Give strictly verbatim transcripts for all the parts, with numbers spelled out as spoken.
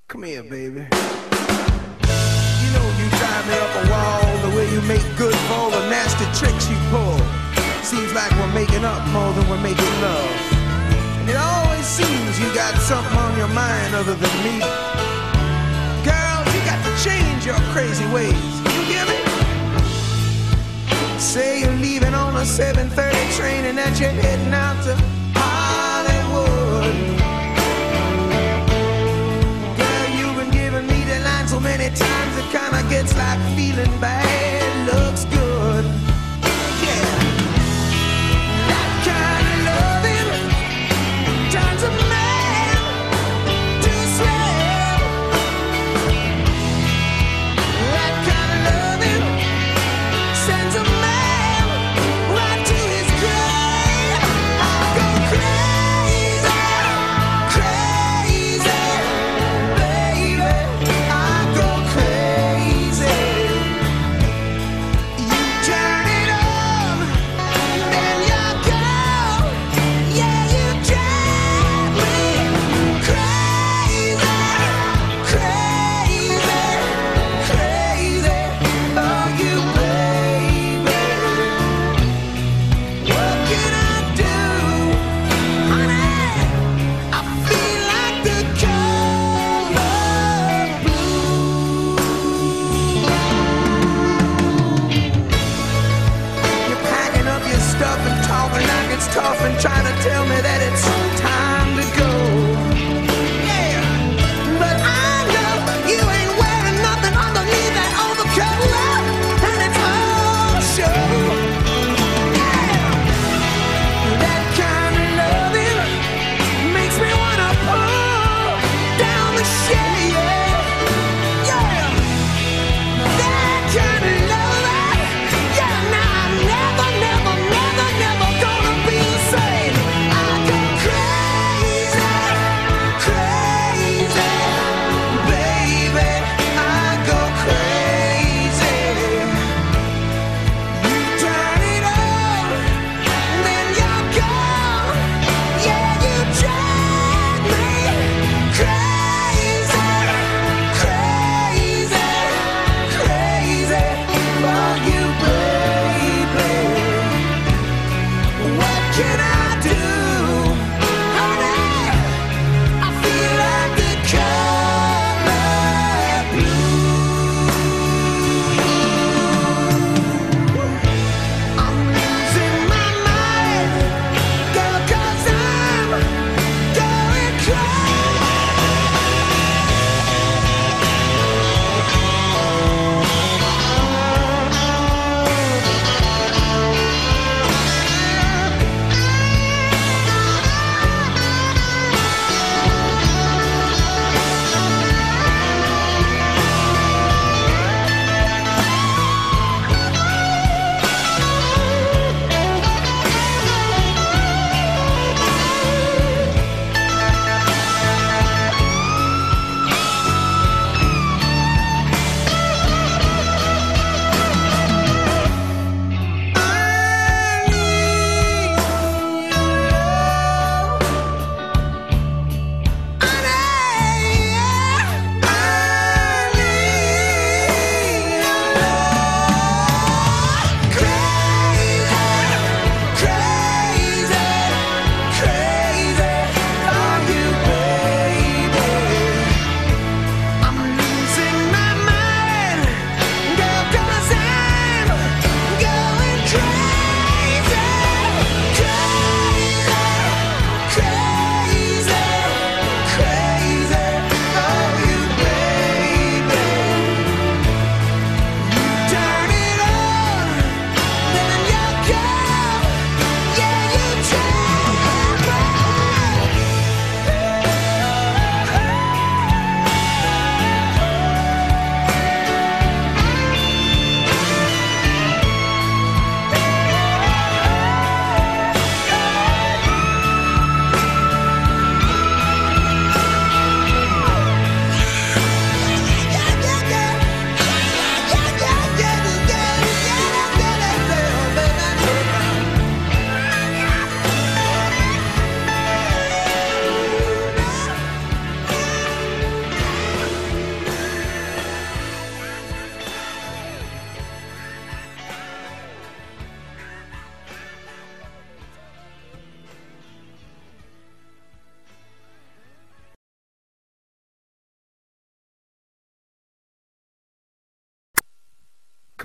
Come here, baby. You know you drive me up a wall, the way you make good for all the nasty tricks you pull. Seems like we're making up more than we're making love. And it always seems you got something on your mind other than me. Girl, you got to change your crazy ways. You hear me? Say you're leaving on a seven thirty train and that you're heading out to Hollywood. Girl, you've been giving me the line so many times it kinda gets like feeling bad looks good. Yeah, that kind of loving turns a man to slave. That kind of loving sends a man right to his grave. I go crazy, crazy, baby. I go crazy. You turn it on, then you go. Yeah, you drive me crazy, crazy, crazy. Oh, you baby. What can I do, honey? I feel like the color blue. You're packing up your stuff and talking like it's tough and trying to tell me that it's time to go. Yeah, but I know you ain't wearing nothing underneath that overcoat, and it's all show. Yeah, that kind of loving makes me wanna pull down the shade. Yeah, that kind of loving. Yeah, now I'm never, never, never, never gonna be the same. I go crazy, crazy, baby. I go crazy. You turn it on, then you're gone. Yeah, you drive me crazy, crazy, crazy for you, baby. What can I do, honey? I feel like the color blue. I'm losing my mind, girl, 'cause I'm going crazy.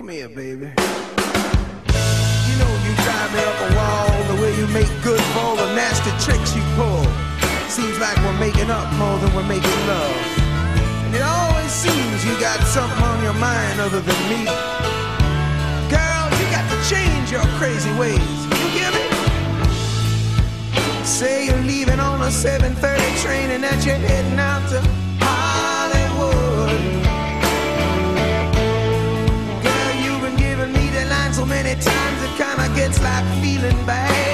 Come here, baby. You know you drive me up a wall, the way you make good for all the nasty tricks you pull. Seems like we're making up more than we're making love. And it always seems you got something on your mind other than me. Girl, you got to change your crazy ways. You hear me? Say you're leaving on a seven thirty train and that you're heading out to Hollywood. Girl, you've been giving me the line so many times it kinda gets like feeling bad.